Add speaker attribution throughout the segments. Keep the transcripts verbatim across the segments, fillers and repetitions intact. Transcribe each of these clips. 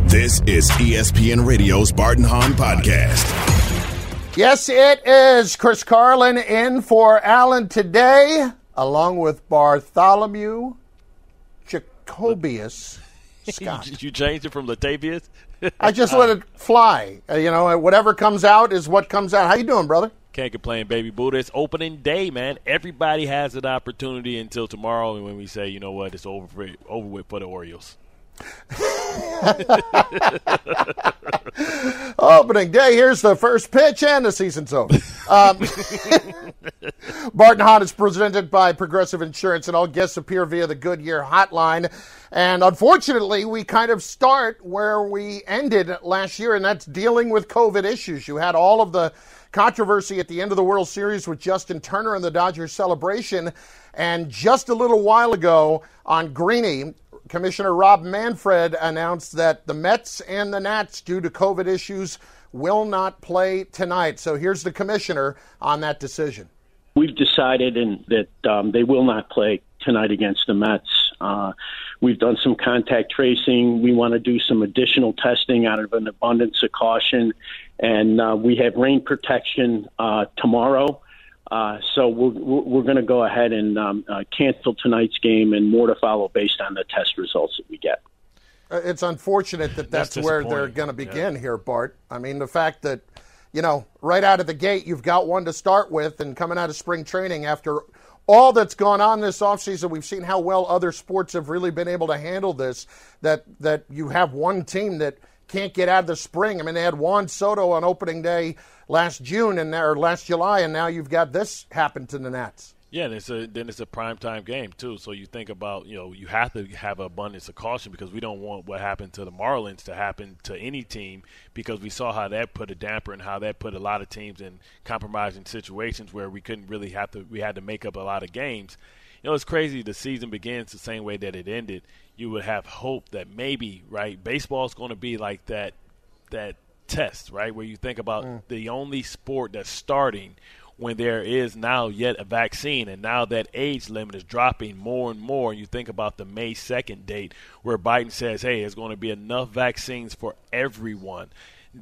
Speaker 1: This is E S P N Radio's Bart and Hahn podcast.
Speaker 2: Yes, it is. Chris Carlin in for Alan today, along with Bartholomew Jacobius Scott.
Speaker 3: you, you changed it from Latavius?
Speaker 2: I just let it fly. Uh, you know, whatever comes out is what comes out. How you doing, brother?
Speaker 3: Can't complain, baby Buddha. It's opening day, man. Everybody has an opportunity until tomorrow, and when we say, you know what, it's over for, over with for the Orioles.
Speaker 2: Opening day, here's the first pitch, and the season's over. Um, Bart and Hahn is presented by Progressive Insurance, and all guests appear via the Goodyear hotline. And unfortunately, we kind of start where we ended last year, and that's dealing with COVID issues. You had all of the controversy at the end of the World Series with Justin Turner and the Dodgers celebration, and just a little while ago on Greeny, Commissioner Rob Manfred announced that the Mets and the Nats, due to COVID issues, will not play tonight. So here's the commissioner on that decision.
Speaker 4: We've decided in, that um, they will not play tonight against the Mets. Uh, we've done some contact tracing. We want to do some additional testing out of an abundance of caution. And uh, we have rain protection uh, tomorrow. Uh, so we're, we're going to go ahead and um, uh, cancel tonight's game, and more to follow based on the test results that we get.
Speaker 2: It's unfortunate that that's,
Speaker 3: That's
Speaker 2: where they're going to begin
Speaker 3: yeah.
Speaker 2: here, Bart. I mean, the fact that, you know, right out of the gate, you've got one to start with, and coming out of spring training after all that's gone on this offseason, we've seen how well other sports have really been able to handle this, that, that you have one team that can't get out of the spring. I mean, they had Juan Soto on opening day last June and or last July, and now you've got this happen to the Nats.
Speaker 3: Yeah, and it's a, then it's a primetime game, too. So you think about, you know, you have to have an abundance of caution because we don't want what happened to the Marlins to happen to any team, because we saw how that put a damper and how that put a lot of teams in compromising situations where we couldn't really have to – we had to make up a lot of games. You know, it's crazy. The season begins the same way that it ended. You would have hope that maybe, right, baseball is going to be like that that test, right, where you think about mm. the only sport that's starting when there is now yet a vaccine, and now that age limit is dropping more and more. You think about the May second date where Biden says, hey, there's going to be enough vaccines for everyone.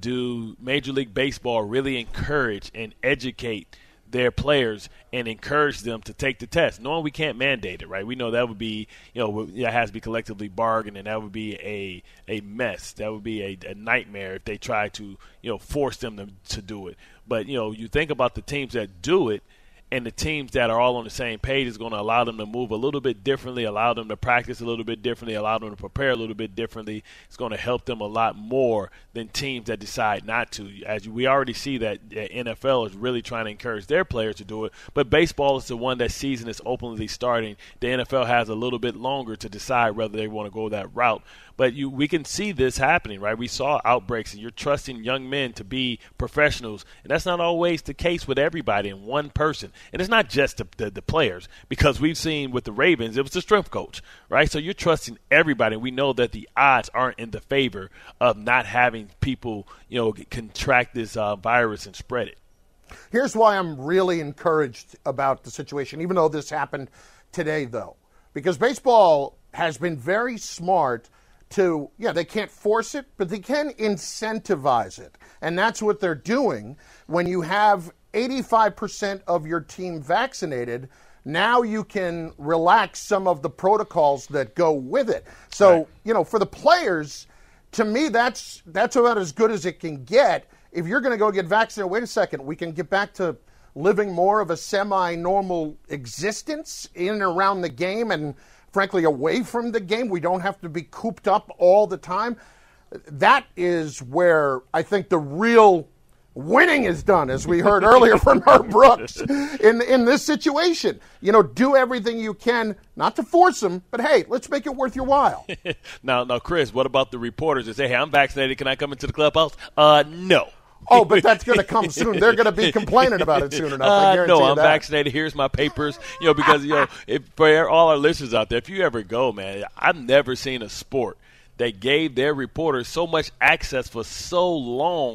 Speaker 3: Do Major League Baseball really encourage and educate their players and encourage them to take the test, knowing we can't mandate it, right? We know that would be, you know, it has to be collectively bargained, and that would be a a mess. That would be a, a nightmare if they try to, you know, force them to, to do it. But, you know, you think about the teams that do it, and the teams that are all on the same page is going to allow them to move a little bit differently, allow them to practice a little bit differently, allow them to prepare a little bit differently. It's going to help them a lot more than teams that decide not to. As we already see that the N F L is really trying to encourage their players to do it, but baseball is the one that season is openly starting. The N F L has a little bit longer to decide whether they want to go that route. But you, we can see this happening, right? We saw outbreaks, and you're trusting young men to be professionals, and that's not always the case with everybody in one person. And it's not just the, the, the players, because we've seen with the Ravens, it was the strength coach, right? So you're trusting everybody. And we know that the odds aren't in the favor of not having people, you know, contract this uh, virus and spread it.
Speaker 2: Here's why I'm really encouraged about the situation, even though this happened today, though, because baseball has been very smart to, yeah, they can't force it, but they can incentivize it. And that's what they're doing. When you have eighty-five percent of your team vaccinated, now you can relax some of the protocols that go with it. So, right. you know, for the players, to me, that's that's about as good as it can get. If you're going to go get vaccinated, wait a second, we can get back to living more of a semi-normal existence in and around the game and, frankly, away from the game. We don't have to be cooped up all the time. That is where I think the real winning is done, as we heard earlier from Herb Brooks, in in this situation. You know, do everything you can, not to force them, but, hey, let's make it worth your while.
Speaker 3: now, now, Chris, what about the reporters that say, hey, I'm vaccinated, can I come into the clubhouse? Uh, no.
Speaker 2: Oh, but that's going to come soon. They're going to be complaining about it soon enough. I guarantee
Speaker 3: uh, no,
Speaker 2: you
Speaker 3: I'm
Speaker 2: that.
Speaker 3: vaccinated. Here's my papers. You know, because, you know, if, for all our listeners out there, if you ever go, man, I've never seen a sport that gave their reporters so much access for so long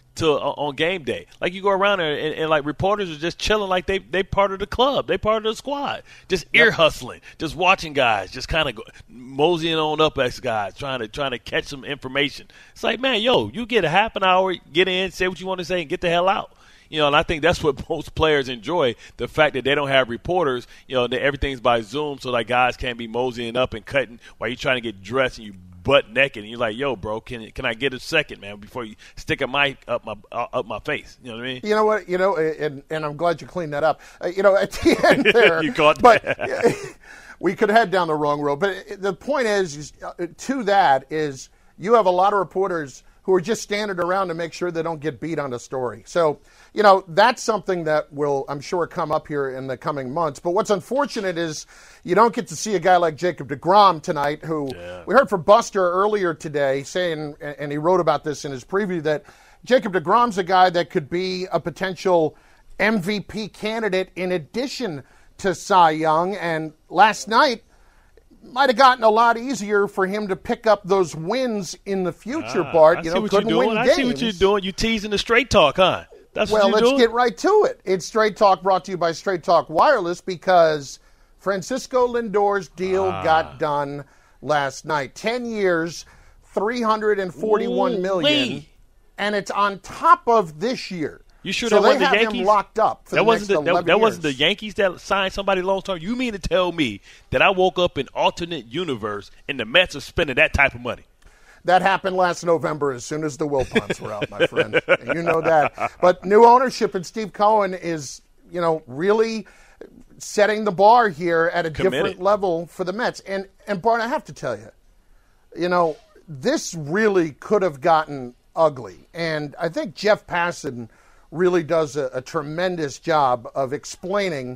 Speaker 3: to uh, on game day. Like you go around there and, and like reporters are just chilling like they they part of the club, they part of the squad, just ear yep. hustling, just watching guys, just kind of moseying on up as guys, trying to trying to catch some information. It's like, man, yo, you get a half an hour, get in, say what you want to say, and get the hell out. You know, and I think that's what most players enjoy, the fact that they don't have reporters, you know, that everything's by Zoom, so like guys can't be moseying up and cutting while you're trying to get dressed and you butt naked and you're like, yo, bro, can can I get a second, man, before you stick a mic up my uh, up my face? You know what I mean?
Speaker 2: You know what? You know, and, and I'm glad you cleaned that up. Uh, you know, at the end there,
Speaker 3: you caught
Speaker 2: but
Speaker 3: that.
Speaker 2: We could head down the wrong road. But the point is, is uh, to that is you have a lot of reporters who are just standing around to make sure they don't get beat on the story. So, you know, that's something that will, I'm sure, come up here in the coming months. But what's unfortunate is you don't get to see a guy like Jacob deGrom tonight, who
Speaker 3: yeah.
Speaker 2: we heard from Buster earlier today saying, and he wrote about this in his preview, that Jacob deGrom's a guy that could be a potential M V P candidate in addition to Cy Young. And last night, might have gotten a lot easier for him to pick up those wins in the future,
Speaker 3: ah,
Speaker 2: Bart.
Speaker 3: I
Speaker 2: You
Speaker 3: see
Speaker 2: know,
Speaker 3: what
Speaker 2: couldn't
Speaker 3: you're doing.
Speaker 2: win
Speaker 3: I
Speaker 2: games.
Speaker 3: see what you're doing. You teasing the straight talk, huh? That's
Speaker 2: well,
Speaker 3: what you're
Speaker 2: let's
Speaker 3: doing?
Speaker 2: get right to it. It's Straight Talk brought to you by Straight Talk Wireless because Francisco Lindor's deal ah. got done last night. Ten years, three hundred forty-one Ooh, million dollars,
Speaker 3: wee.
Speaker 2: and it's on top of this year.
Speaker 3: You sure
Speaker 2: so
Speaker 3: that
Speaker 2: they
Speaker 3: wasn't
Speaker 2: have
Speaker 3: the Yankees?
Speaker 2: Him locked up for
Speaker 3: that
Speaker 2: the
Speaker 3: wasn't
Speaker 2: next
Speaker 3: the,
Speaker 2: eleven
Speaker 3: that, that
Speaker 2: years.
Speaker 3: wasn't the Yankees that signed somebody long term. You mean to tell me that I woke up in alternate universe and the Mets are spending that type of money?
Speaker 2: That happened last November as soon as the Wilpons were out, my friend. And you know that. But new ownership and Steve Cohen is, you know, really setting the bar here at a
Speaker 3: Committed.
Speaker 2: different level for the Mets. And, and Bart, I have to tell you, you know, this really could have gotten ugly. And I think Jeff Passan really does a, a tremendous job of explaining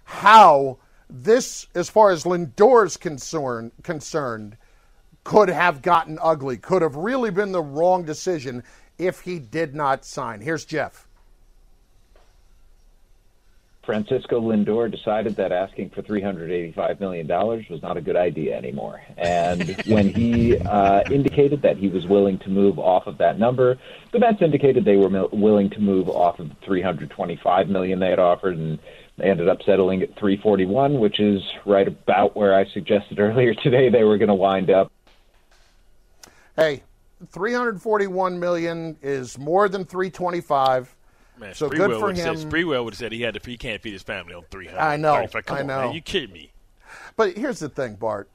Speaker 2: how this, as far as Lindor's concern, concerned, could have gotten ugly, could have really been the wrong decision if he did not sign. Here's Jeff.
Speaker 5: Francisco Lindor decided that asking for three hundred eighty-five million dollars was not a good idea anymore. And when he uh, indicated that he was willing to move off of that number, the Mets indicated they were mil- willing to move off of the three hundred twenty-five million dollars they had offered, and they ended up settling at three forty-one, which is right about where I suggested earlier today they were going to wind up.
Speaker 2: Hey, three hundred forty-one million dollars is more than three twenty-five.
Speaker 3: Man,
Speaker 2: so
Speaker 3: Sprewell
Speaker 2: good for
Speaker 3: would
Speaker 2: him.
Speaker 3: Said, Sprewell would have said he had to, he can't feed his family on three hundred.
Speaker 2: I know.
Speaker 3: Come
Speaker 2: I
Speaker 3: on,
Speaker 2: know.
Speaker 3: Man, you kidding me?
Speaker 2: But here's the thing, Bart.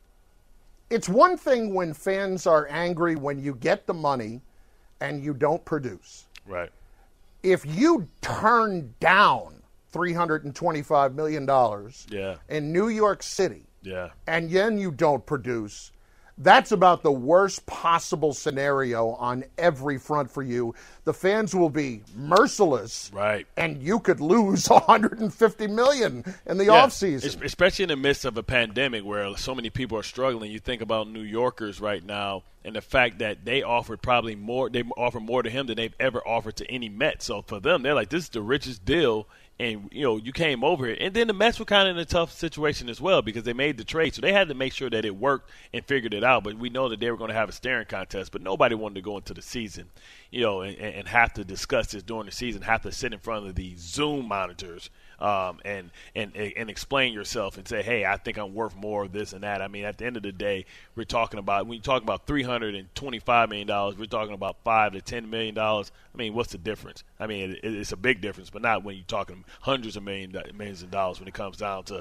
Speaker 2: It's one thing when fans are angry when you get the money and you don't produce.
Speaker 3: Right.
Speaker 2: If you turn down three hundred twenty-five million dollars
Speaker 3: yeah.
Speaker 2: in New York City,
Speaker 3: yeah.
Speaker 2: and then you don't produce, that's about the worst possible scenario on every front for you. The fans will be merciless,
Speaker 3: right?
Speaker 2: And you could lose one hundred fifty million dollars in the
Speaker 3: yeah.
Speaker 2: offseason.
Speaker 3: Especially in the midst of a pandemic where so many people are struggling. You think about New Yorkers right now and the fact that they offered probably more, they offered more to him than they've ever offered to any Met. So for them, they're like, this is the richest deal. And, you know, you came over here. And then the Mets were kind of in a tough situation as well because they made the trade. So they had to make sure that it worked and figured it out. But we know that they were going to have a staring contest. But nobody wanted to go into the season, you know, and, and have to discuss this during the season, have to sit in front of the Zoom monitors um, and, and, and explain yourself and say, hey, I think I'm worth more of this and that. I mean, at the end of the day, we're talking about – when you talk about three hundred twenty-five million dollars, we're talking about five to ten million dollars. I mean, what's the difference? I mean, it, it's a big difference, but not when you're talking hundreds of million, millions of dollars when it comes down to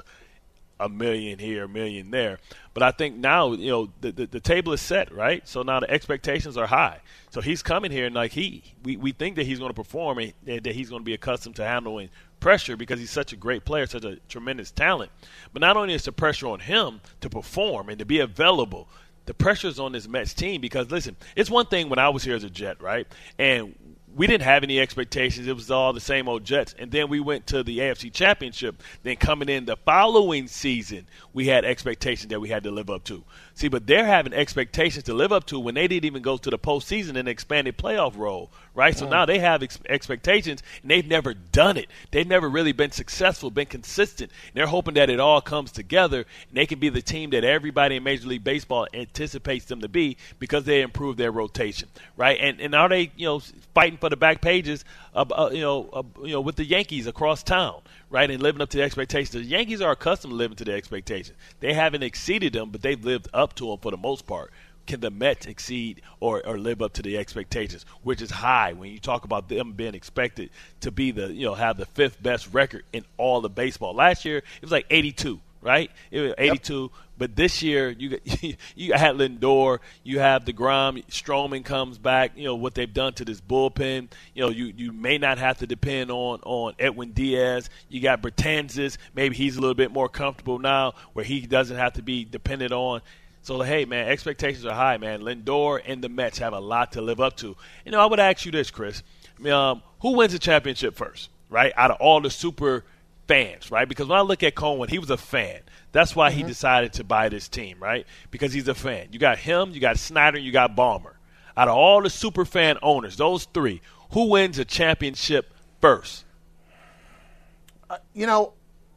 Speaker 3: a million here, a million there. But I think now, you know, the, the, the table is set, right? So now the expectations are high. So he's coming here and like he, we, we think that he's going to perform and that he's going to be accustomed to handling pressure because he's such a great player, such a tremendous talent. But not only is the pressure on him to perform and to be available, the pressure's on this Mets team because, listen, it's one thing when I was here as a Jet, right? And we didn't have any expectations. It was all the same old Jets. And then we went to the A F C Championship. Then coming in the following season, we had expectations that we had to live up to. See, but they're having expectations to live up to when they didn't even go to the postseason in an expanded playoff role, right? So now they have ex- expectations, and they've never done it. They've never really been successful, been consistent. And they're hoping that it all comes together, and they can be the team that everybody in Major League Baseball anticipates them to be because they improve their rotation, right? And and are they, you know, fighting for for the back pages, of, uh, you know, uh, you know, with the Yankees across town, right, and living up to the expectations. The Yankees are accustomed to living to the expectations. They haven't exceeded them, but they've lived up to them for the most part. Can the Mets exceed or, or live up to the expectations, which is high when you talk about them being expected to be the, you know, have the fifth best record in all of baseball. Last year, it was like eighty-two, right? It was eighty-two. Yep. But this year, you you had Lindor, you have DeGrom, Stroman comes back. You know what they've done to this bullpen. You know you, you may not have to depend on, on Edwin Diaz. You got Bertanzas. Maybe he's a little bit more comfortable now, where he doesn't have to be dependent on. So hey man, expectations are high, man. Lindor and the Mets have a lot to live up to. You know, I would ask you this, Chris: um, who wins the championship first, right? Out of all the super fans, right? Because when I look at Cohen, he was a fan. That's why mm-hmm. he decided to buy this team, right? Because he's a fan. You got him, you got Snyder, you got Ballmer. Out of all the super fan owners, those three, who wins a championship first?
Speaker 2: Uh, you know,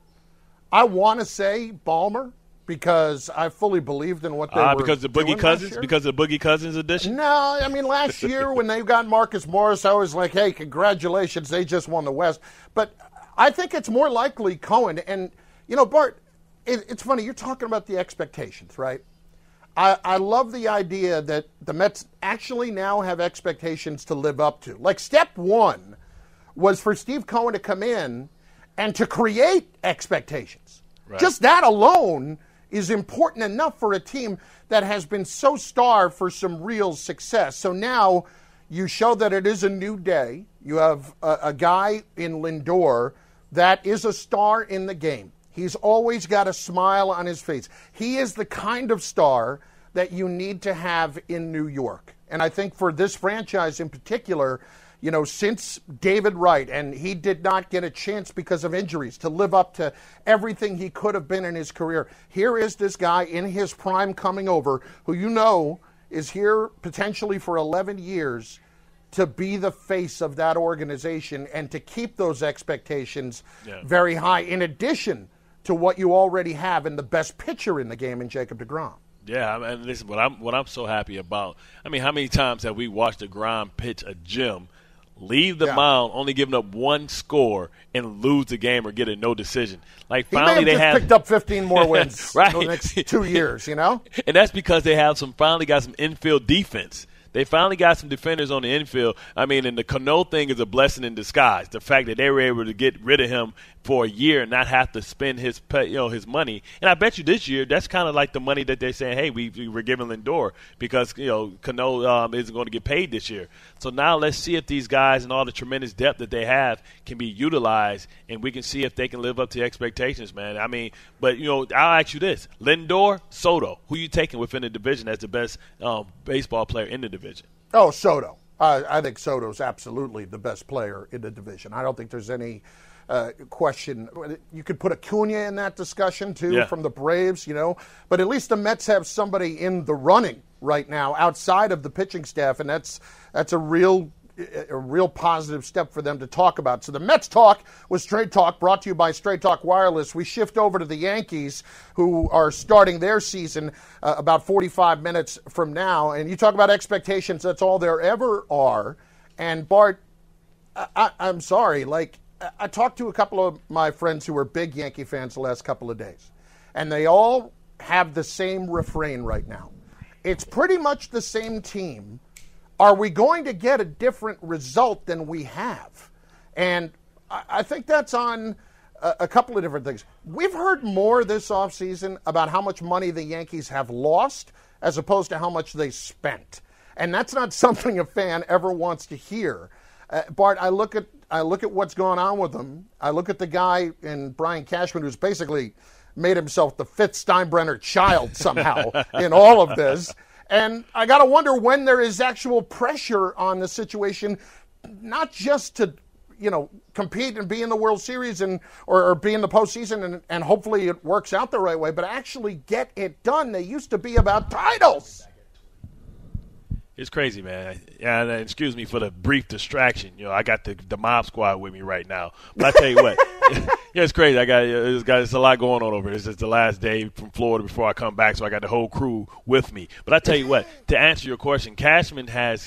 Speaker 2: I want to say Ballmer because I fully believed in what they
Speaker 3: uh,
Speaker 2: were
Speaker 3: because the Boogie Cousins, because of the Boogie Cousins edition.
Speaker 2: No, I mean last year when they got Marcus Morris, I was like, hey, congratulations, they just won the West. But I think it's more likely Cohen. And you know, Bart. It, it's funny, you're talking about the expectations, right? I, I love the idea that the Mets actually now have expectations to live up to. Like, step one was for Steve Cohen to come in and to create expectations. Right. Just that alone is important enough for a team that has been so starved for some real success. So now you show that it is a new day. You have a, a guy in Lindor that is a star in the game. He's always got a smile on his face. He is the kind of star that you need to have in New York. And I think for this franchise in particular, you know, since David Wright, and he did not get a chance because of injuries to live up to everything he could have been in his career. Here is this guy in his prime coming over who you know is here potentially for eleven years to be the face of that organization and to keep those expectations yeah. very high, in addition to what you already have in the best pitcher in the game in Jacob deGrom.
Speaker 3: Yeah, I mean, listen, what I'm what I'm so happy about, I mean, how many times have we watched DeGrom pitch a gem, leave the yeah. mound, only giving up one score, and lose the game or get a no decision? Like,
Speaker 2: he
Speaker 3: finally
Speaker 2: may have
Speaker 3: they
Speaker 2: just
Speaker 3: have
Speaker 2: picked up fifteen more wins
Speaker 3: right.
Speaker 2: in the next two years, you know?
Speaker 3: And that's because they have some finally got some infield defense. They finally got some defenders on the infield. I mean, and the Cano thing is a blessing in disguise. The fact that they were able to get rid of him for a year and not have to spend his pay, you know, his money. And I bet you this year that's kind of like the money that they're saying, hey, we, we we're giving Lindor because, you know, Cano um, isn't going to get paid this year. So now let's see if these guys and all the tremendous depth that they have can be utilized, and we can see if they can live up to expectations, man. I mean, but, you know, I'll ask you this. Lindor, Soto, who you taking within the division as the best um, baseball player in the division?
Speaker 2: Oh, Soto. Uh, I think Soto's absolutely the best player in the division. I don't think there's any uh, question. You could put Acuna in that discussion, too, yeah. from the Braves, you know. But at least the Mets have somebody in the running right now outside of the pitching staff, and that's that's a real a real positive step for them to talk about. So the Mets talk was Straight Talk, brought to you by Straight Talk Wireless. We shift over to the Yankees, who are starting their season uh, about forty-five minutes from now. And you talk about expectations, that's all there ever are. And Bart, I, I, I'm sorry, like, I talked to a couple of my friends who are big Yankee fans the last couple of days, and they all have the same refrain right now. It's pretty much the same team. Are we going to get a different result than we have? And I, I think that's on a, a couple of different things. We've heard more this offseason about how much money the Yankees have lost as opposed to how much they spent. And that's not something a fan ever wants to hear. Uh, Bart, I look at I look at what's going on with them. I look at the guy in Brian Cashman who's basically made himself the fifth Steinbrenner child somehow in all of this. And I got to wonder when there is actual pressure on the situation, not just to, you know, compete and be in the World Series and or, or be in the postseason and, and hopefully it works out the right way, but actually get it done. They used to be about titles.
Speaker 3: It's crazy, man. And uh, excuse me for the brief distraction. You know, I got the the mob squad with me right now. But I tell you what, yeah, it's crazy. I got it's got it's a lot going on over here. This is the last day from Florida before I come back, so I got the whole crew with me. But I tell you what, to answer your question, Cashman has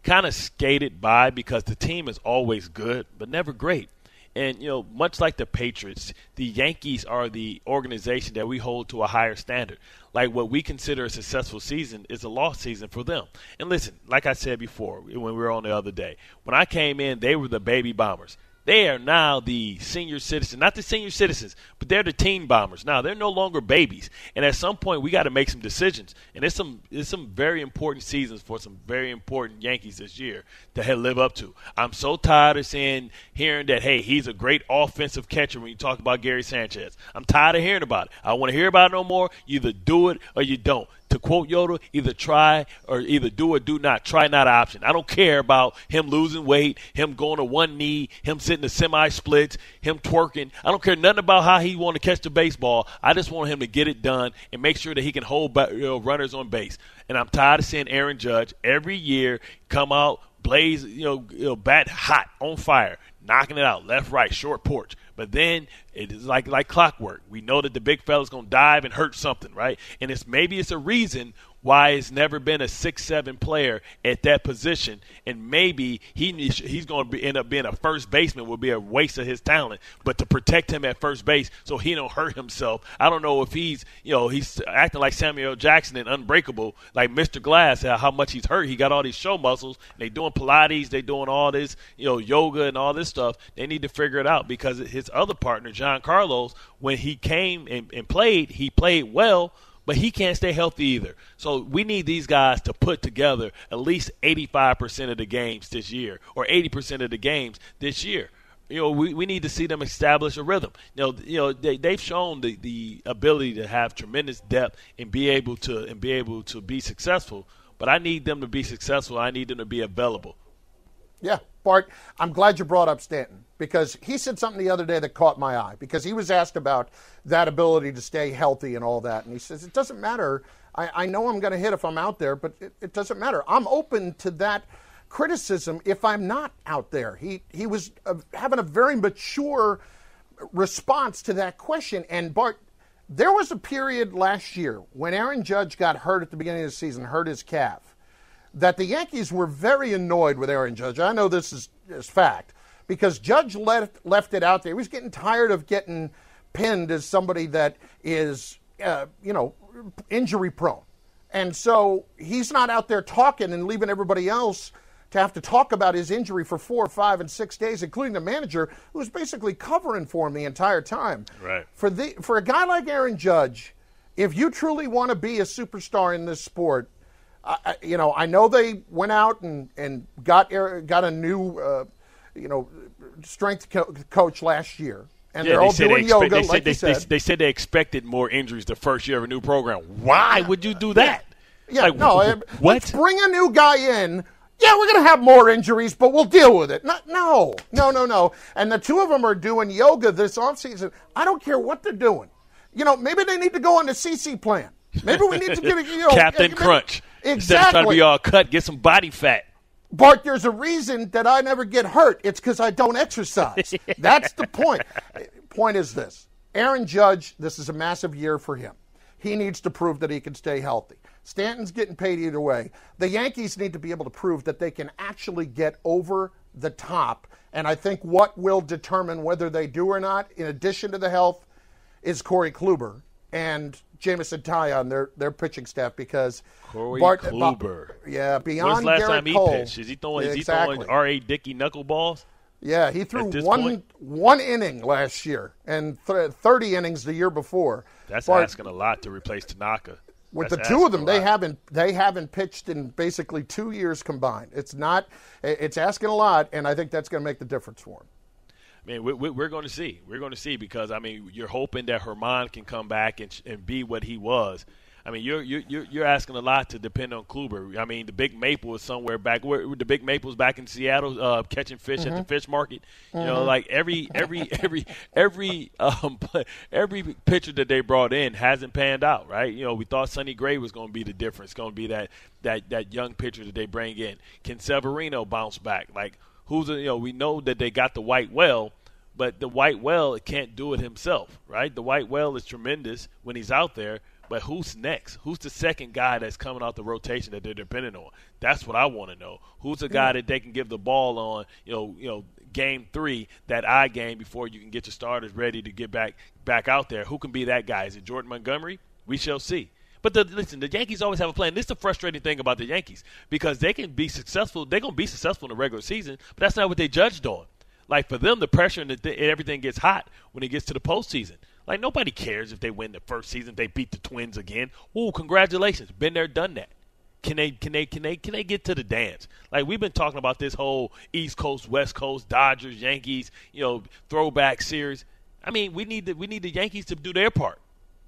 Speaker 3: kind of skated by because the team is always good but never great. And, you know, much like the Patriots, the Yankees are the organization that we hold to a higher standard. Like what we consider a successful season is a lost season for them. And listen, like I said before when we were on the other day, when I came in, they were the baby bombers. They are now the senior citizens, not the senior citizens, but they're the teen bombers. Now, they're no longer babies. And at some point, we got to make some decisions. And there's some there's some very important seasons for some very important Yankees this year to live up to. I'm so tired of seeing, hearing that, hey, he's a great offensive catcher when you talk about Gary Sanchez. I'm tired of hearing about it. I don't want to hear about it no more. You either do it or you don't. To quote Yoda, either try or either do or do not. Try not an option. I don't care about him losing weight, him going to one knee, him sitting the semi-splits, him twerking. I don't care nothing about how he want to catch the baseball. I just want him to get it done and make sure that he can hold back, you know, runners on base. And I'm tired of seeing Aaron Judge every year come out, blaze, you know, you know bat hot, on fire, knocking it out, left, right, short porch. But then it is like like clockwork. We know that the big fella's going to dive and hurt something, right? And it's maybe it's a reason why it's never been a six seven player at that position. And maybe he he's going to be, end up being a first baseman would be a waste of his talent. But to protect him at first base so he don't hurt himself, I don't know if he's, you know, he's acting like Samuel Jackson and Unbreakable, like Mister Glass, how much he's hurt. He got all these show muscles. They doing Pilates. They doing all this, you know, yoga and all this stuff. They need to figure it out because his other partner, John Carlos, when he came and, and played, he played well, but he can't stay healthy either. So we need these guys to put together at least eighty-five percent of the games this year or eighty percent of the games this year. You know, we, we need to see them establish a rhythm. You know, you know they, they've shown the, the ability to have tremendous depth and be able to and be able to be successful. But I need them to be successful. I need them to be available.
Speaker 2: Yeah, Bart, I'm glad you brought up Stanton because he said something the other day that caught my eye because he was asked about that ability to stay healthy and all that. And he says, it doesn't matter. I, I know I'm going to hit if I'm out there, but it, it doesn't matter. I'm open to that criticism if I'm not out there. He, he was uh, having a very mature response to that question. And Bart, there was a period last year when Aaron Judge got hurt at the beginning of the season, hurt his calf, that the Yankees were very annoyed with Aaron Judge. I know this is, is fact because Judge left, left it out there. He was getting tired of getting pinned as somebody that is, uh, you know, injury prone. And so he's not out there talking and leaving everybody else to have to talk about his injury for four, five, and six days, including the manager who was basically covering for him the entire time.
Speaker 3: Right.
Speaker 2: For the for a guy like Aaron Judge, if you truly want to be a superstar in this sport, I, you know, I know they went out and, and got got a new, uh, you know, strength co- coach last year, and
Speaker 3: yeah,
Speaker 2: they're
Speaker 3: they
Speaker 2: all doing
Speaker 3: they expect,
Speaker 2: yoga,
Speaker 3: they said,
Speaker 2: like
Speaker 3: they,
Speaker 2: you said.
Speaker 3: They, they said they expected more injuries the first year of a new program. Why would you do that?
Speaker 2: Yeah,
Speaker 3: like,
Speaker 2: no,
Speaker 3: what?
Speaker 2: Let's bring a new guy in. Yeah, we're going to have more injuries, but we'll deal with it. No, no, no, no, no. And the two of them are doing yoga this offseason. I don't care what they're doing. You know, maybe they need to go on the C C plan. Maybe we need to get a, you know,
Speaker 3: Captain
Speaker 2: maybe,
Speaker 3: Crunch.
Speaker 2: Exactly.
Speaker 3: Instead of trying to be all cut, get some body fat.
Speaker 2: Bart, there's a reason that I never get hurt. It's because I don't exercise. That's the point. Point is this. Aaron Judge, this is a massive year for him. He needs to prove that he can stay healthy. Stanton's getting paid either way. The Yankees need to be able to prove that they can actually get over the top. And I think what will determine whether they do or not, in addition to the health, is Corey Kluber and Jameson Taillon, their their pitching staff, because
Speaker 3: Corey
Speaker 2: Bart,
Speaker 3: Kluber.
Speaker 2: Uh, yeah, beyond
Speaker 3: When's the last
Speaker 2: Garrett
Speaker 3: time he
Speaker 2: Cole,
Speaker 3: pitched? Is he throwing?
Speaker 2: yeah,
Speaker 3: Is he
Speaker 2: exactly.
Speaker 3: throwing R A Dickey knuckleballs?
Speaker 2: Yeah, he threw one
Speaker 3: point?
Speaker 2: one inning last year and th- thirty innings the year before.
Speaker 3: That's
Speaker 2: Bart,
Speaker 3: asking a lot to replace Tanaka.
Speaker 2: With
Speaker 3: That's
Speaker 2: the two of
Speaker 3: asking
Speaker 2: them,
Speaker 3: a
Speaker 2: they
Speaker 3: lot.
Speaker 2: haven't they haven't pitched in basically two years combined. It's not. It's asking a lot, and I think that's going to make the difference for him.
Speaker 3: I mean, we, we, we're going to see. We're going to see because, I mean, you're hoping that Herman can come back and, and be what he was. I mean, you're you're you're asking a lot to depend on Kluber. I mean, the Big Maple is somewhere back. Where the Big Maple's back in Seattle, uh, catching fish mm-hmm. at the fish market. You mm-hmm. know, like every every every every um every pitcher that they brought in hasn't panned out, right? You know, we thought Sonny Gray was going to be the difference. Going to be that that that young pitcher that they bring in. Can Severino bounce back? Like, who's a, you know, we know that they got the White Whale. But the White Whale can't do it himself, right? The White Whale is tremendous when he's out there, But who's next? Who's the second guy that's coming out the rotation that they're dependent on? That's what I want to know. Who's the guy that they can give the ball on, you know, you know, game three, that I game before you can get your starters ready to get back back out there? Who can be that guy? Is it Jordan Montgomery? We shall see. But the, listen, the Yankees always have a plan. This is the frustrating thing about the Yankees, because they can be successful. They're going to be successful in the regular season, but that's not what they judged on. Like, for them, the pressure and, the, and everything gets hot when it gets to the postseason. Like, nobody cares if they win the first season, if they beat the Twins again. Ooh, congratulations. Been there, done that. Can they can they can they can they get to the dance? Like, we've been talking about this whole East Coast, West Coast, Dodgers, Yankees, you know, throwback series. I mean, we need the, we need the Yankees to do their part.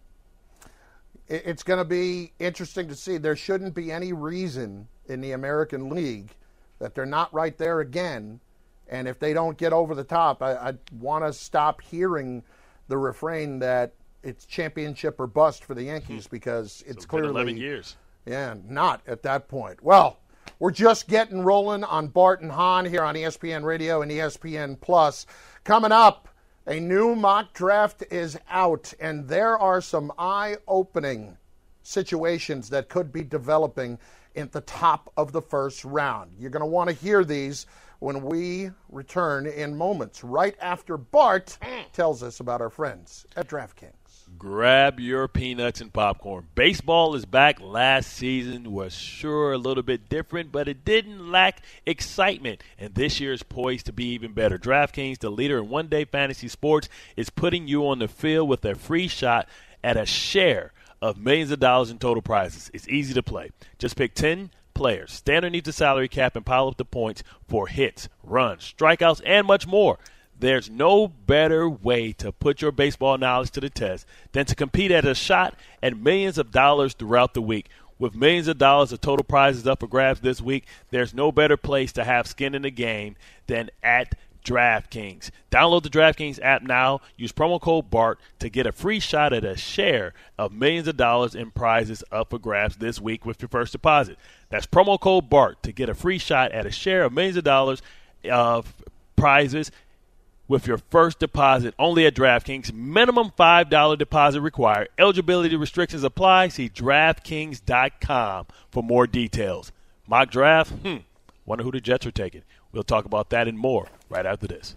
Speaker 2: It's going to be interesting to see. There shouldn't be any reason in the American League that they're not right there again. And if they don't get over the top, I, I want to stop hearing the refrain that it's championship or bust for the Yankees, because it's
Speaker 3: so
Speaker 2: clearly
Speaker 3: eleven years.
Speaker 2: Yeah, not at that point. Well, we're just getting rolling on Bart and Hahn here on E S P N Radio and E S P N Plus. Coming up, a new mock draft is out, and there are some eye-opening situations that could be developing at the top of the first round. You're going to want to hear these when we return in moments, right after Bart tells us about our friends at DraftKings.
Speaker 3: Grab your peanuts and popcorn. Baseball is back. Last season was sure a little bit different, but it didn't lack excitement, and this year is poised to be even better. DraftKings, the leader in one-day fantasy sports, is putting you on the field with a free shot at a share of millions of dollars in total prizes. It's easy to play. Just pick ten players, stand underneath the salary cap, and pile up the points for hits, runs, strikeouts, and much more. There's no better way to put your baseball knowledge to the test than to compete at a shot at millions of dollars throughout the week. With millions of dollars of total prizes up for grabs this week, there's no better place to have skin in the game than at DraftKings. Download the DraftKings app now. Use promo code BART to get a free shot at a share of millions of dollars in prizes up for grabs this week with your first deposit. That's promo code BART to get a free shot at a share of millions of dollars of prizes with your first deposit only at DraftKings. Minimum five dollars deposit required. Eligibility restrictions apply. See DraftKings dot com for more details. Mock draft? Hmm. Wonder who the Jets are taking. We'll talk about that and more right after this.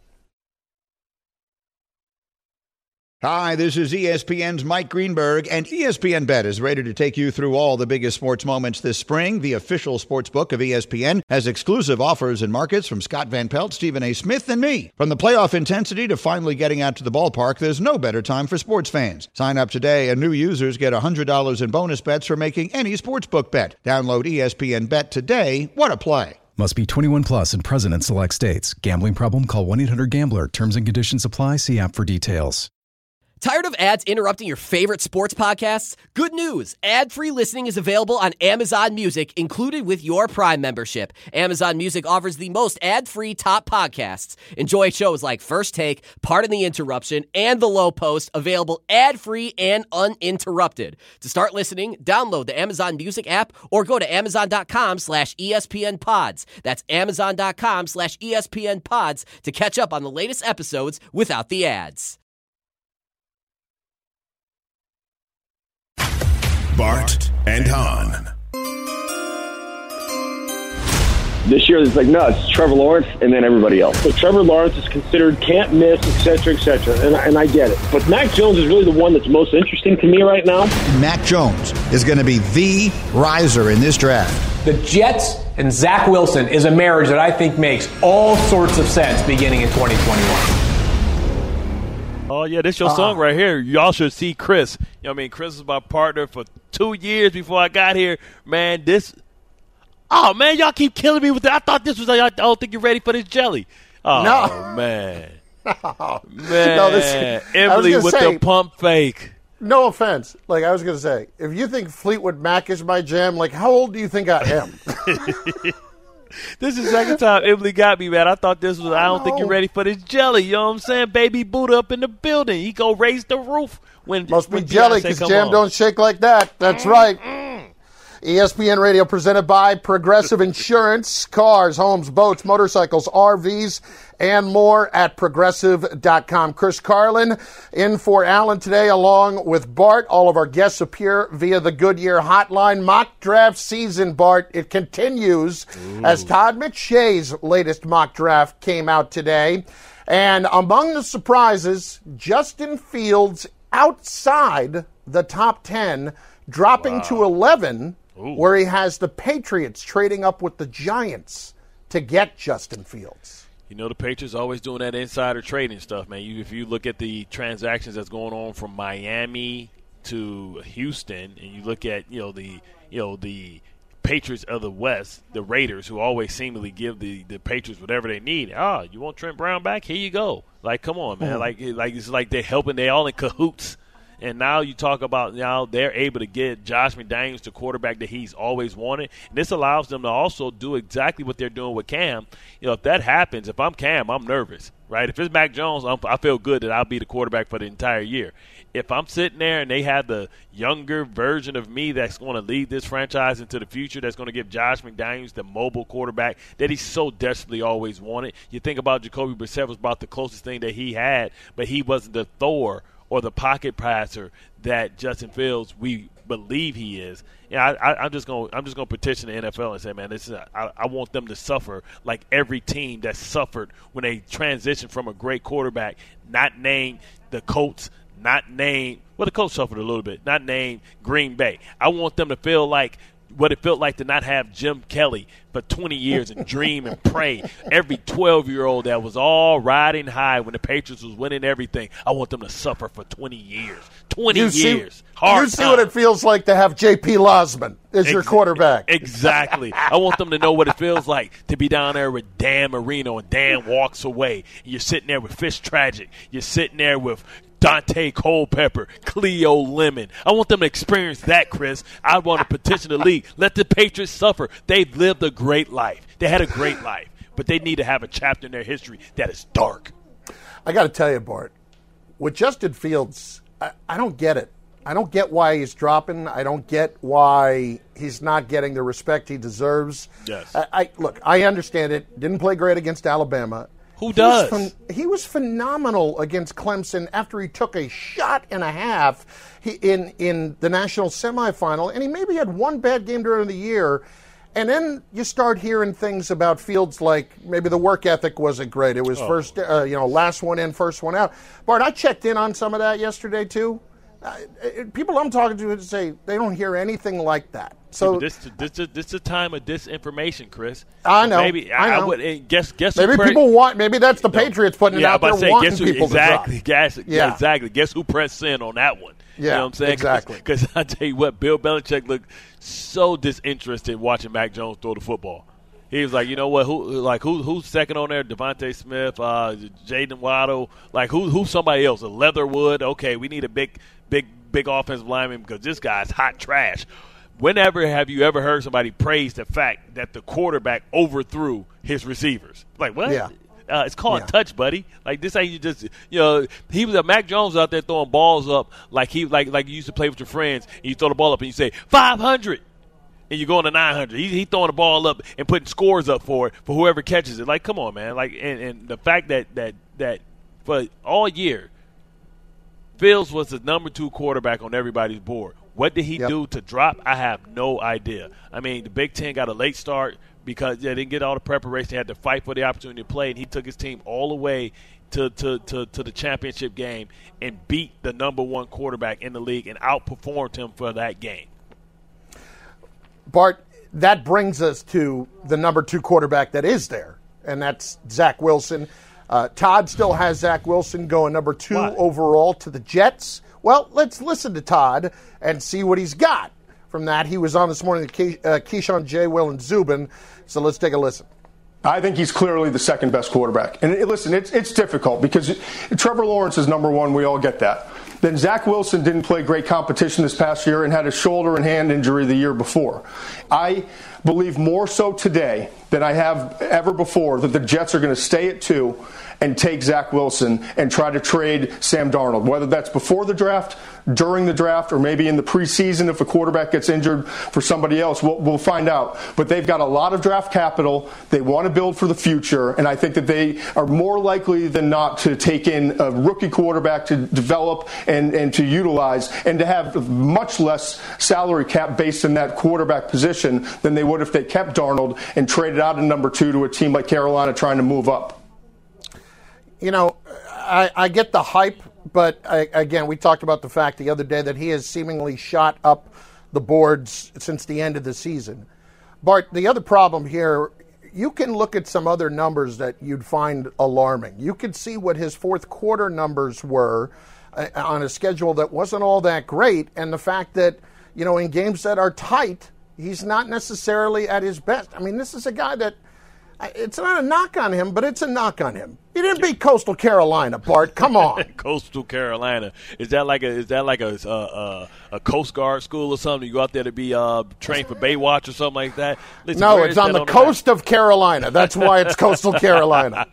Speaker 6: Hi, this is E S P N's Mike Greenberg, and E S P N Bet is ready to take you through all the biggest sports moments this spring. The official sports book of E S P N has exclusive offers and markets from Scott Van Pelt, Stephen A. Smith, and me. From the playoff intensity to finally getting out to the ballpark, there's no better time for sports fans. Sign up today, and new users get one hundred dollars in bonus bets for making any sportsbook bet. Download E S P N Bet today. What a play.
Speaker 7: Must be twenty-one plus and present in select states. Gambling problem? Call one eight hundred gambler. Terms and conditions apply. See app for details.
Speaker 8: Tired of ads interrupting your favorite sports podcasts? Good news! Ad-free listening is available on Amazon Music, included with your Prime membership. Amazon Music offers the most ad-free top podcasts. Enjoy shows like First Take, Pardon the Interruption, and The Low Post, available ad-free and uninterrupted. To start listening, download the Amazon Music app or go to amazon.com slash ESPN pods. That's amazon.com slash ESPN pods to catch up on the latest episodes without the ads.
Speaker 1: Bart and Hahn.
Speaker 9: This year, it's like, no, it's Trevor Lawrence and then everybody else. So Trevor Lawrence is considered can't miss, et cetera, et cetera, and, and I get it. But Mac Jones is really the one that's most interesting to me right now.
Speaker 6: Mac Jones is going to be the riser in this draft.
Speaker 10: The Jets and Zach Wilson is a marriage that I think makes all sorts of sense beginning in twenty twenty-one.
Speaker 3: Oh, yeah, this your uh, song right here. Y'all should see Chris. You know what I mean? Chris was my partner for two years before I got here. Man, this – oh, man, y'all keep killing me with that. I thought this was – I don't think you're ready for this jelly. Oh,
Speaker 2: no.
Speaker 3: man.
Speaker 2: No.
Speaker 3: Man.
Speaker 2: No, this,
Speaker 3: Emily with say, the pump fake.
Speaker 2: No offense. Like, I was going to say, if you think Fleetwood Mac is my jam, like, how old do you think I am?
Speaker 3: This is the second time Emily got me, man. I thought this was, I don't think you're ready for this jelly. You know what I'm saying? Baby Buddha up in the building. He go raise the roof. When
Speaker 2: Must
Speaker 3: when
Speaker 2: be jelly because jam on. Don't shake like that. That's mm, right. Mm. E S P N Radio presented by Progressive Insurance. Cars, homes, boats, motorcycles, R Vs, and more at progressive dot com. Chris Carlin in for Alan today, along with Bart. All of our guests appear via the Goodyear hotline. Mock draft season, Bart. It continues Ooh. as Todd McShay's latest mock draft came out today. And among the surprises, Justin Fields outside the top ten, dropping wow. to eleven, Ooh. where he has the Patriots trading up with the Giants to get Justin Fields.
Speaker 3: You know, the Patriots always doing that insider trading stuff, man. You, if you look at the transactions that's going on from Miami to Houston, and you look at, you know, the, you know, the Patriots of the West, the Raiders, who always seemingly give the, the Patriots whatever they need. Ah, you want Trent Brown back? Here you go. Like, come on, man. Mm-hmm. Like, like it's like they're helping. They all in cahoots. And now you talk about now they're able to get Josh McDaniels, the quarterback that he's always wanted. And this allows them to also do exactly what they're doing with Cam. You know, if that happens, if I'm Cam, I'm nervous, right? If it's Mac Jones, I'm, I feel good that I'll be the quarterback for the entire year. If I'm sitting there and they have the younger version of me that's going to lead this franchise into the future, that's going to give Josh McDaniels the mobile quarterback that he so desperately always wanted. You think about Jacoby Brissett was about the closest thing that he had, but he wasn't the Thor or the pocket passer that Justin Fields we believe he is. Yeah, I, I, I'm just going. I'm just going to petition the N F L and say, man, this is. A, I, I want them to suffer like every team that suffered when they transitioned from a great quarterback, not named the Colts, not named. Well, the Colts suffered a little bit, not named Green Bay. I want them to feel like what it felt like to not have Jim Kelly for twenty years and dream and pray. Every twelve-year-old that was all riding high when the Patriots was winning everything, I want them to suffer for twenty years. twenty
Speaker 2: you
Speaker 3: years.
Speaker 2: See,
Speaker 3: Hard
Speaker 2: you see
Speaker 3: time.
Speaker 2: what it feels like to have J P. Losman as Ex- your quarterback.
Speaker 3: Exactly. I want them to know what it feels like to be down there with Dan Marino, and Dan walks away. And you're sitting there with Fitztragic. You're sitting there with Dante Culpepper, Cleo Lemon. I want them to experience that, Chris. I want to petition the league. Let the Patriots suffer. They've lived a great life. They had a great life. But they need to have a chapter in their history that is dark.
Speaker 2: I got to tell you, Bart, with Justin Fields, I, I don't get it. I don't get why he's dropping. I don't get why he's not getting the respect he deserves.
Speaker 3: Yes.
Speaker 2: I, I Look, I understand it. Didn't play great against Alabama.
Speaker 3: Who does?
Speaker 2: He was, phen- he was phenomenal against Clemson after he took a shot and a half he, in, in the national semifinal, and he maybe had one bad game during the year. And then you start hearing things about Fields like maybe the work ethic wasn't great. It was oh. first, uh, you know, last one in, first one out. Bart, I checked in on some of that yesterday too. Uh, people I'm talking to say they don't hear anything like that. So
Speaker 3: yeah, this this this this is a time of disinformation, Chris.
Speaker 2: I know.
Speaker 3: Maybe
Speaker 2: I, know.
Speaker 3: I would guess guess
Speaker 2: maybe
Speaker 3: pre-
Speaker 2: people want. Maybe that's the Patriots putting
Speaker 3: yeah,
Speaker 2: it out there
Speaker 3: say,
Speaker 2: wanting
Speaker 3: guess who,
Speaker 2: people
Speaker 3: exactly,
Speaker 2: to drop.
Speaker 3: Guess,
Speaker 2: yeah,
Speaker 3: exactly. Guess who pressed in on that one?
Speaker 2: Yeah,
Speaker 3: you know what I'm saying?
Speaker 2: Exactly.
Speaker 3: Because I tell you what, Bill Belichick looked so disinterested watching Mac Jones throw the football. He was like, you know what? Who like who who's second on there? Devontae Smith, uh, Jaden Waddle. Like who who's somebody else? A Leatherwood. Okay, we need a big big big offensive lineman because this guy's hot trash. Whenever have you ever heard somebody praise the fact that the quarterback overthrew his receivers? Like what?
Speaker 2: Yeah.
Speaker 3: Uh, it's called
Speaker 2: yeah.
Speaker 3: touch, buddy. Like this, how you just you know he was a Mac Jones out there throwing balls up like he like like you used to play with your friends. And you throw the ball up and you say five hundred. And you go on to nine hundred. He, he throwing the ball up and putting scores up for it for whoever catches it. Like, come on, man. Like, and, and the fact that, that that for all year, Fields was the number two quarterback on everybody's board. What did he yep. do to drop? I have no idea. I mean, the Big Ten got a late start because they didn't get all the preparation. They had to fight for the opportunity to play, and he took his team all the way to, to, to, to the championship game and beat the number one quarterback in the league and outperformed him for that game.
Speaker 2: Bart, that brings us to the number two quarterback that is there, and that's Zach Wilson. Uh, Todd still has Zach Wilson going number two Why? overall to the Jets. Well, let's listen to Todd and see what he's got from that. He was on this morning with Ke- uh, Keyshawn, J. Will, and Zubin, so let's take a listen.
Speaker 11: I think he's clearly the second best quarterback. And listen, it's it's difficult because Trevor Lawrence is number one. We all get that. Then Zach Wilson didn't play great competition this past year and had a shoulder and hand injury the year before. I believe more so today than I have ever before that the Jets are going to stay at two and take Zach Wilson and try to trade Sam Darnold, whether that's before the draft, during the draft, or maybe in the preseason if a quarterback gets injured for somebody else. We'll, we'll find out. But they've got a lot of draft capital. They want to build for the future, and I think that they are more likely than not to take in a rookie quarterback to develop and, and to utilize, and to have much less salary cap based in that quarterback position than they would if they kept Darnold and traded out in number two to a team like Carolina trying to move up.
Speaker 2: You know, I, I get the hype, but I, again, we talked about the fact the other day that he has seemingly shot up the boards since the end of the season. Bart, the other problem here, you can look at some other numbers that you'd find alarming. You could see what his fourth quarter numbers were uh, on a schedule that wasn't all that great, and the fact that, you know, in games that are tight, he's not necessarily at his best. I mean, this is a guy that, it's not a knock on him, but it's a knock on him. He didn't beat Coastal Carolina, Bart. Come on.
Speaker 3: Coastal Carolina. Is that like a is that like a uh, a Coast Guard school or something? You go out there to be uh, trained for Baywatch or something like that? Listen,
Speaker 2: no, it's on the on coast the of Carolina. That's why it's Coastal Carolina.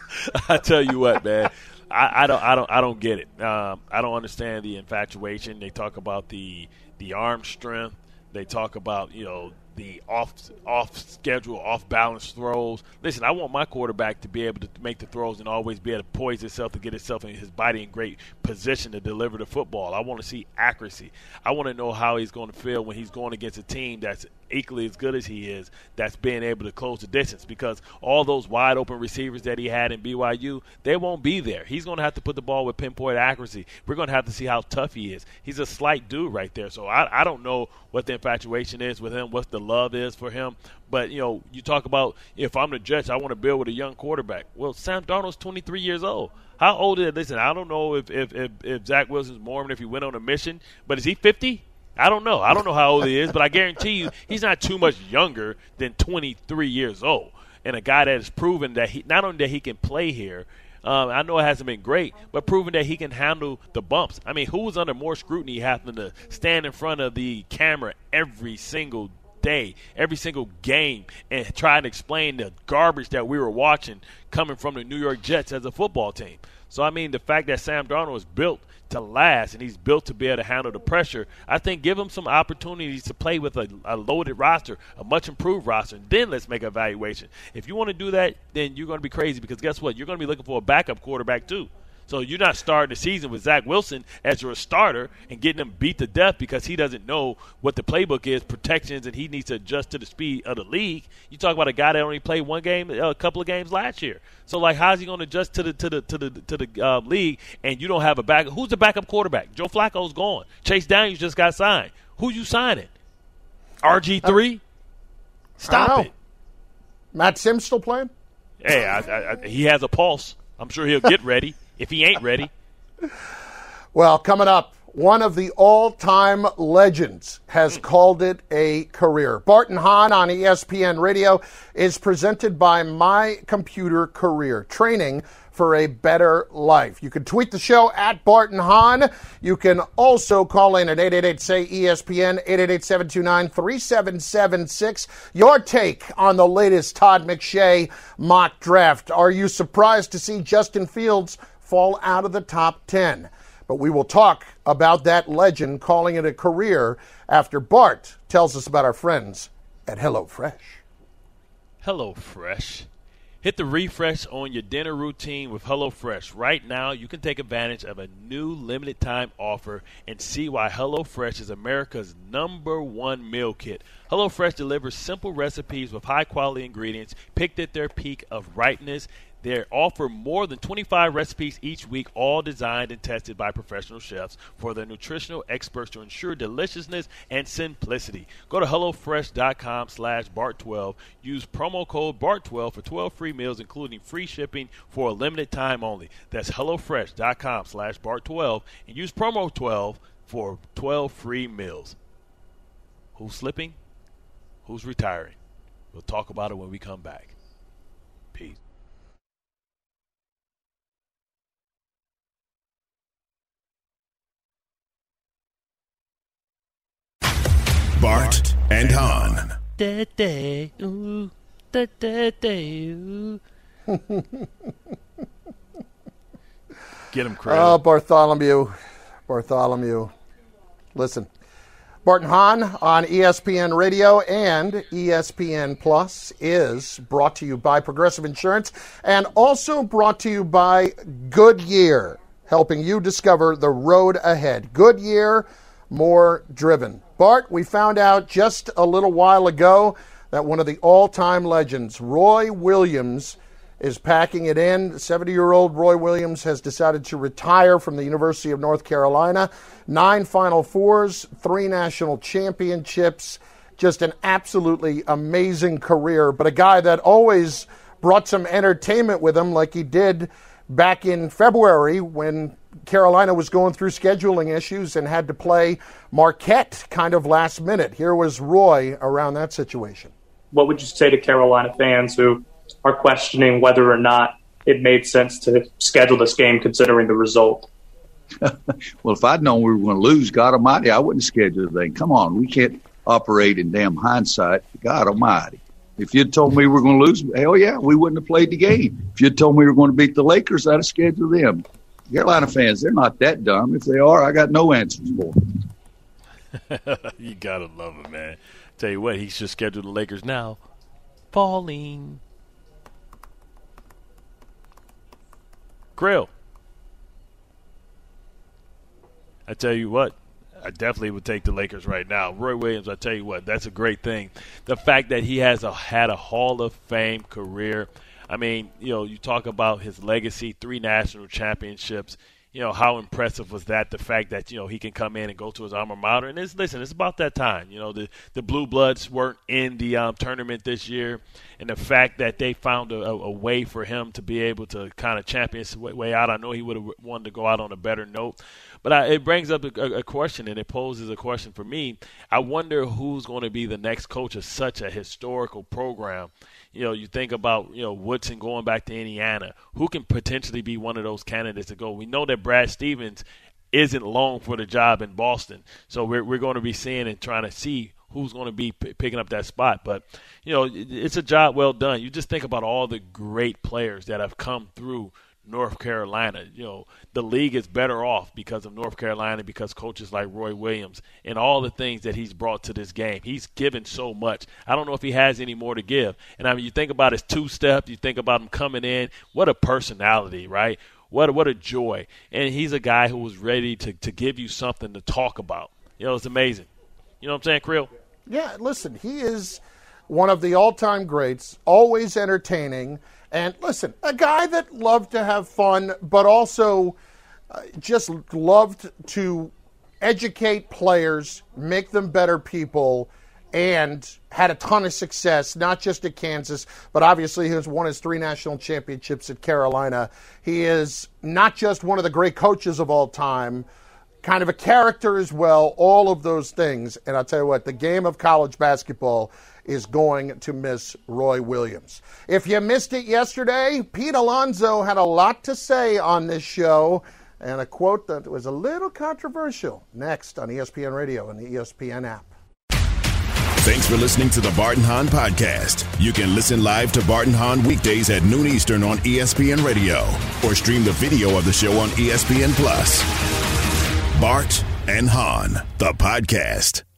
Speaker 3: I tell you what, man. I, I don't I don't I don't get it. Um, I don't understand the infatuation. They talk about the the arm strength. They talk about, you know, the off off schedule, off balance throws. Listen, I want my quarterback to be able to make the throws and always be able to poise himself to get himself and his body in great position to deliver the football. I want to see accuracy. I want to know how he's going to feel when he's going against a team that's equally as good as he is, that's being able to close the distance, because all those wide open receivers that he had in B Y U, they won't be there. He's going to have to put the ball with pinpoint accuracy. We're going to have to see how tough he is. He's a slight dude right there. So I, I don't know what the infatuation is with him, what the love is for him. But, you know, you talk about, if I'm the Jets, I want to build with a young quarterback. Well, Sam Darnold's twenty-three years old. How old is it? Listen, I don't know if, if, if, if Zach Wilson's more than if he went on a mission, but is he fifty? I don't know. I don't know how old he is, but I guarantee you he's not too much younger than twenty-three years old. And a guy that has proven that he not only that he can play here, um, I know it hasn't been great, but proven that he can handle the bumps. I mean, who was under more scrutiny having to stand in front of the camera every single day, every single game, and try and explain the garbage that we were watching coming from the New York Jets as a football team? So, I mean, the fact that Sam Darnold is built to last and he's built to be able to handle the pressure, I think give him some opportunities to play with a, a loaded roster, a much improved roster, and then let's make an evaluation. If you want to do that, then you're going to be crazy, because guess what? You're going to be looking for a backup quarterback too. So you're not starting the season with Zach Wilson as your starter and getting him beat to death because he doesn't know what the playbook is, protections, and he needs to adjust to the speed of the league. You talk about a guy that only played one game, a couple of games last year. So, like, how's he going to adjust to the to the to the to the uh, league? And you don't have a back. Who's the backup quarterback? Joe Flacco's gone. Chase Daniels just got signed. Who you signing? R G three? Stop it.
Speaker 2: Matt Sims still playing?
Speaker 3: Hey, I, I, I, he has a pulse. I'm sure he'll get ready. If he ain't ready.
Speaker 2: Well, coming up, one of the all-time legends has mm. called it a career. Bart and Hahn on E S P N Radio is presented by My Computer Career, training for a better life. You can tweet the show at Bart and Hahn. You can also call in at eight eight eight, S A Y, E S P N, eight eight eight, seven two nine, three seven seven six. Your take on the latest Todd McShay mock draft. Are you surprised to see Justin Fields fall out of the top ten? But we will talk about that legend calling it a career after Bart tells us about our friends at HelloFresh.
Speaker 3: HelloFresh. Hit the refresh on your dinner routine with HelloFresh. Right now, you can take advantage of a new limited time offer and see why HelloFresh is America's number one meal kit. HelloFresh delivers simple recipes with high-quality ingredients picked at their peak of ripeness. They offer more than twenty-five recipes each week, all designed and tested by professional chefs for their nutritional experts to ensure deliciousness and simplicity. Go to HelloFresh.com slash Bart12. Use promo code Bart twelve for twelve free meals, including free shipping for a limited time only. That's HelloFresh.com slash Bart12 and use promo twelve for twelve free meals. Who's slipping? Who's retiring? We'll talk about it when we come back. Peace.
Speaker 1: Bart and Hahn.
Speaker 12: da, da, ooh, da, da, da, ooh.
Speaker 3: Get him credit.
Speaker 2: Oh, Bartholomew. Bartholomew. Listen. Bart and Hahn on E S P N Radio and E S P N Plus is brought to you by Progressive Insurance and also brought to you by Goodyear, helping you discover the road ahead. Goodyear, more driven. Bart, we found out just a little while ago that one of the all-time legends, Roy Williams, is packing it in. seventy-year-old Roy Williams has decided to retire from the University of North Carolina. Nine Final Fours, three national championships, just an absolutely amazing career, but a guy that always brought some entertainment with him like he did back in February when Carolina was going through scheduling issues and had to play Marquette kind of last minute. Here was Roy around that situation.
Speaker 13: What would you say to Carolina fans who are questioning whether or not it made sense to schedule this game considering the result?
Speaker 14: Well, if I'd known we were going to lose, God almighty, I wouldn't schedule the thing. Come on, we can't operate in damn hindsight. God almighty. If you'd told me we were going to lose, hell yeah, we wouldn't have played the game. If you'd told me we were going to beat the Lakers, I'd have scheduled them. Carolina fans, they're not that dumb. If they are, I got no answers for them.
Speaker 3: You got to love him, man. Tell you what, he should schedule the Lakers now. Falling. Grill. I tell you what, I definitely would take the Lakers right now. Roy Williams, I tell you what, that's a great thing. The fact that he has a, had a Hall of Fame career. I mean, you know, you talk about his legacy, three national championships. You know, how impressive was that? The fact that, you know, he can come in and go to his alma mater. And it's, listen, it's about that time. You know, the, the Blue Bloods weren't in the um, tournament this year. And the fact that they found a, a, a way for him to be able to kind of champion his way out. I know he would have wanted to go out on a better note. But I, it brings up a, a question, and it poses a question for me. I wonder who's going to be the next coach of such a historical program. You know, you think about, you know, Woodson going back to Indiana. Who can potentially be one of those candidates to go? We know that Brad Stevens isn't long for the job in Boston. So we're we're going to be seeing and trying to see who's going to be p- picking up that spot. But, you know, it, it's a job well done. You just think about all the great players that have come through North Carolina. You know, the league is better off because of North Carolina, because coaches like Roy Williams and all the things that he's brought to this game. He's given so much. I don't know if he has any more to give. And I mean, you think about his two-step, you think about him coming in. What a personality, right? What a, what a joy. And he's a guy who was ready to, to give you something to talk about. You know, it's amazing. You know what I'm saying, Creel?
Speaker 2: Yeah, listen, he is one of the all-time greats, always entertaining. And listen, a guy that loved to have fun, but also uh, just loved to educate players, make them better people, and had a ton of success, not just at Kansas, but obviously he has won his three national championships at Carolina. He is not just one of the great coaches of all time, kind of a character as well, all of those things. And I'll tell you what, the game of college basketball is going to miss Roy Williams. If you missed it yesterday, Pete Alonso had a lot to say on this show, and a quote that was a little controversial. Next on E S P N Radio and the E S P N app.
Speaker 1: Thanks for listening to the Bart and Hahn podcast. You can listen live to Bart and Hahn weekdays at noon Eastern on E S P N Radio, or stream the video of the show on E S P N Plus. Bart and Hahn, the podcast.